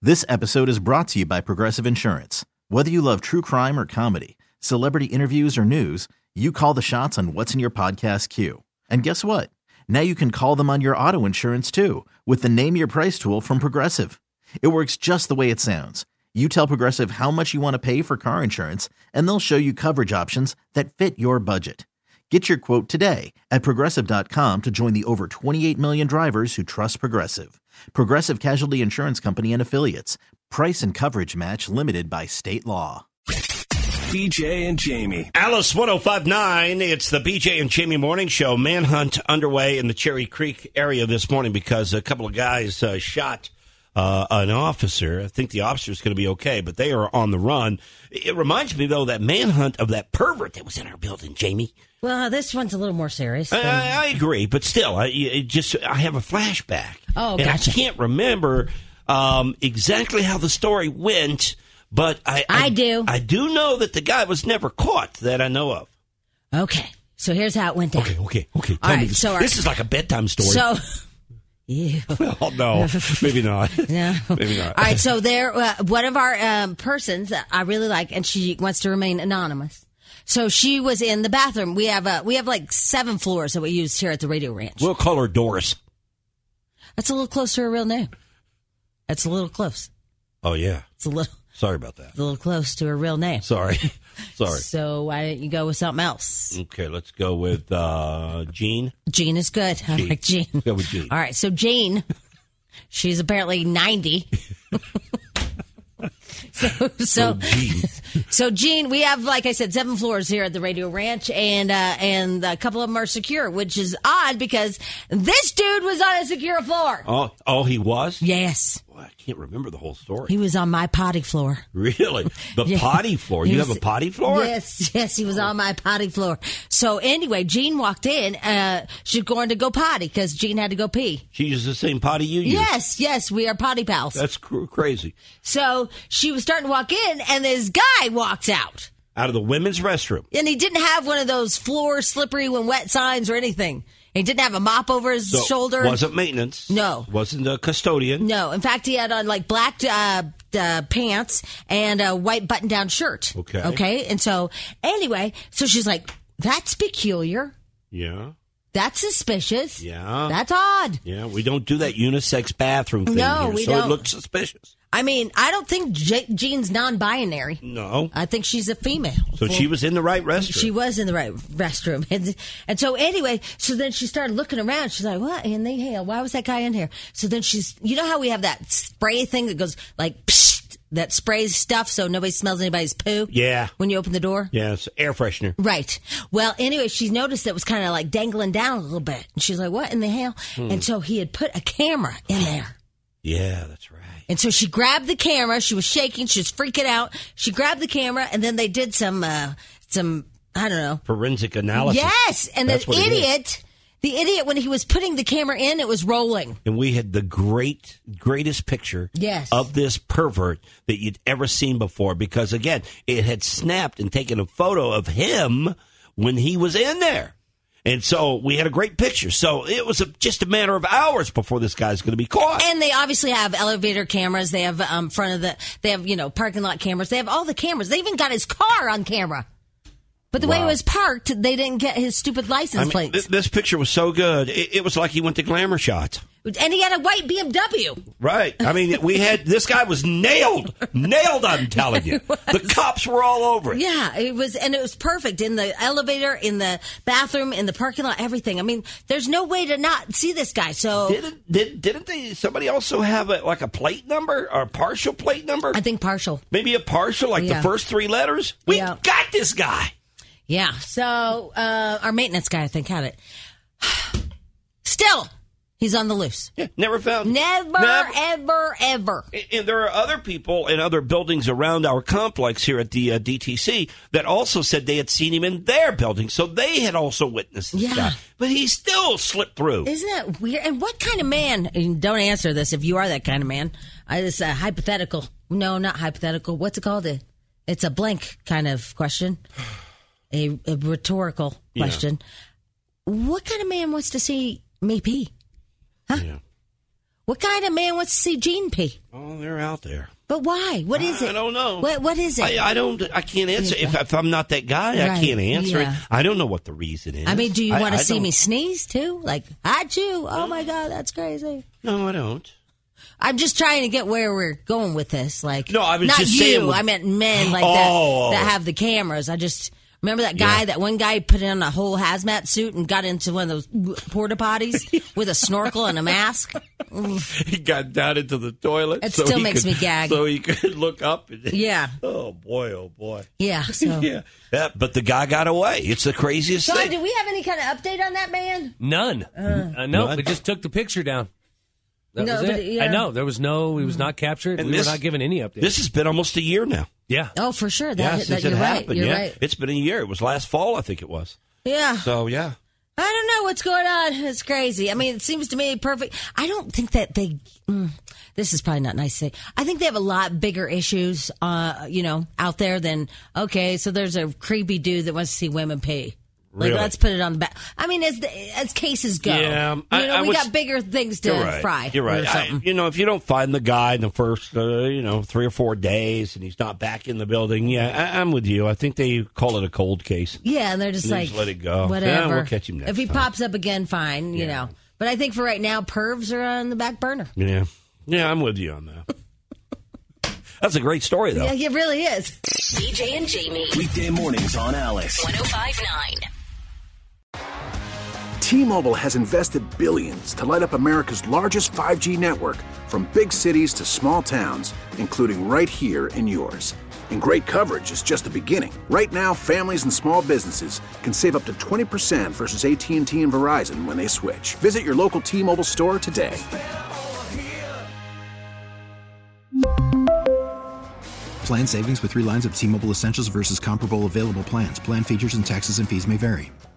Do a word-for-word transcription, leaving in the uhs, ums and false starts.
This episode is brought to you by Progressive Insurance. Whether you love true crime or comedy, celebrity interviews or news, you call the shots on what's in your podcast queue. And guess what? Now you can call them on your auto insurance too with the Name Your Price tool from Progressive. It works just the way it sounds. You tell Progressive how much you want to pay for car insurance, and they'll show you coverage options that fit your budget. Get your quote today at Progressive dot com to join the over twenty-eight million drivers who trust Progressive. Progressive Casualty Insurance Company and Affiliates. Price and coverage match limited by state law. B J and Jamie. Alice one oh five point nine. It's the B J and Jamie Morning Show. Manhunt underway in the Cherry Creek area this morning because a couple of guys uh, shot uh, an officer. I think the officer's going to be okay, but they are on the run. It reminds me, though, that manhunt of that pervert that was in our building, Jamie. Well, this one's a little more serious. I, I agree, but still, I it just I have a flashback. Oh, and gotcha. I can't remember um, exactly how the story went, but I, I I do. I do know that the guy was never caught that I know of. Okay, so here's how it went down. Okay, okay, okay. Tell All me right, this. so our- this is like a bedtime story. So, ew. Oh, no, maybe not. No. Maybe not. All right, so there, uh, one of our um, persons that I really like, and she wants to remain anonymous. So she was in the bathroom. We have uh, we have like seven floors that we use here at the Radio Ranch. We'll call her Doris. That's a little close to her real name. That's a little close. Oh, yeah. It's a little, Sorry about that. a little close to her real name. Sorry. Sorry. So why don't you go with something else? Okay, let's go with uh, Jean. Jean is good. I Jean. like Jean. Let's go with Jean. All right, so Jean, she's apparently ninety. So, so, So, Jean. so Jean, we have, like I said, seven floors here at the Radio Ranch, and uh, and a couple of them are secure, which is odd because this dude was on a secure floor. Oh, oh, he was? Yes, Boy, I can't remember the whole story. he was on my potty floor. Really? The Yeah. potty floor? He You was- have a potty floor? Yes, yes, he was on my potty floor. So anyway, Jean walked in. Uh, she's going to go potty because Jean had to go pee. She uses the same potty you use? Yes, yes, we are potty pals. That's cr- crazy. So she was starting to walk in, and this guy walks out. Out of the women's restroom. And he didn't have one of those floor slippery when wet signs or anything. He didn't have a mop over his So, shoulder. Wasn't maintenance. No. Wasn't a custodian. No. In fact, he had on like black uh, uh, pants and a white button down shirt. Okay. Okay. And so, anyway, so she's like, that's peculiar. Yeah. That's suspicious. Yeah. That's odd. Yeah, we don't do that unisex bathroom thing No, here, we so don't. it looks suspicious. I mean, I don't think J- Jean's non-binary. No. I think she's a female. So she was in the right restroom. She was in the right restroom. And, and so anyway, so then she started looking around. She's like, what in the hell? Why was that guy in here? So then she's, you know how we have that spray thing that goes like, psh, that sprays stuff so nobody smells anybody's poo? Yeah. When you open the door? Yeah, it's air freshener. Right. Well, anyway, she noticed that it was kind of like dangling down a little bit. And she's like, what in the hell? Hmm. And so he had put a camera in there. Yeah, that's right. And so she grabbed the camera. She was shaking. She was freaking out. She grabbed the camera, and then they did some, uh, some, I don't know. Forensic analysis. Yes. And That's the what it is. idiot, the idiot, when he was putting the camera in, it was rolling. And we had the great, greatest picture Yes. of this pervert that you'd ever seen before. Because, again, it had snapped and taken a photo of him when he was in there. And so we had a great picture. So it was a, just a matter of hours before this guy's going to be caught. And they obviously have elevator cameras. They have um front of the, they have, you know, parking lot cameras. They have all the cameras. They even got his car on camera. But the way it Wow. was parked, they didn't get his stupid license I mean, plates. th- this picture was so good. It, it was like he went to Glamour Shots. And he had a white B M W. Right. I mean, we had, this guy was nailed. Nailed, I'm telling you. The cops were all over it. Yeah, it was, and it was perfect in the elevator, in the bathroom, in the parking lot, everything. I mean, there's no way to not see this guy. So Didn't, did, didn't they, somebody also have a, like a plate number or a partial plate number? I think partial. Maybe a partial, like Yeah. the first three letters? We Yeah. got this guy. Yeah. So uh, our maintenance guy, I think, had it. Still, he's on the loose. Yeah, never found. Never, Never. ever, ever. And there are other people in other buildings around our complex here at the uh, D T C that also said they had seen him in their building. So they had also witnessed this Yeah. guy. But he still slipped through. Isn't that weird? And what kind of man? And don't answer this if you are that kind of man. I It's a hypothetical. No, not hypothetical. What's it called? A, it's a blank kind of question. A, a rhetorical question. What kind of man wants to see me pee? Huh? Yeah. What kind of man wants to see Gene pee? Oh, they're out there. But why? What is it? I don't know. What What is it? I, I don't. I can't answer. If, if I'm not that guy, Right. I can't answer Yeah. it. I don't know what the reason is. I mean, do you I- want to I see don't- me sneeze too? Like, achoo! Oh my God, that's crazy. No, I don't. I'm just trying to get where we're going with this. Like, No, I was not just you. saying with- I meant men like Oh. that that have the cameras. I just remember that guy. Yeah. That one guy put on a whole hazmat suit and got into one of those porta potties with a snorkel and a mask. He got down into the toilet. It so still he makes could- me gag. So he could look up. And, Yeah. Oh boy! Oh boy! Yeah. So, Yeah. Yeah. But the guy got away. It's the craziest Sean, thing. do we have any kind of update on that man? None. Uh, no, None? we just took the picture down. That No, was but, it. yeah. I know. There was no, he was not captured. And we this- were not given any update. This has been almost a year now. yeah. Oh, for sure. That, Yeah, that since you're it right. happened. You're yeah, right. it's been a year. It was last fall, I think it was. Yeah. So yeah. I don't know what's going on. It's crazy. I mean, it seems to me perfect. I don't think that they. Mm, this is probably not nice to say. I think they have a lot bigger issues, uh, you know, out there than okay. So there's a creepy dude that wants to see women pee. Like, Really? let's put it on the back. I mean, as the, as cases go, Yeah, you I- know, I we was- got bigger things to You're right. fry. You're right. Or I, something. you know, if you don't find the guy in the first, uh, you know, three or four days, and he's not back in the building, yeah, I, I'm with you. I think they call it a cold case. Yeah, and they're just And they like, just let it go. Whatever. Yeah, we'll catch him next If he time. pops up again, fine. You Yeah. know. But I think for right now, pervs are on the back burner. Yeah, yeah, I'm with you on that. That's a great story, though. Yeah, it really is. B J and Jamie. Weekday mornings on Alice. one oh five point nine. T-Mobile has invested billions to light up America's largest five G network, from big cities to small towns, including right here in yours. And great coverage is just the beginning. Right now, families and small businesses can save up to twenty percent versus A T and T and Verizon when they switch. Visit your local T-Mobile store today. Plan savings with three lines of T-Mobile Essentials versus comparable available plans. Plan features and taxes and fees may vary.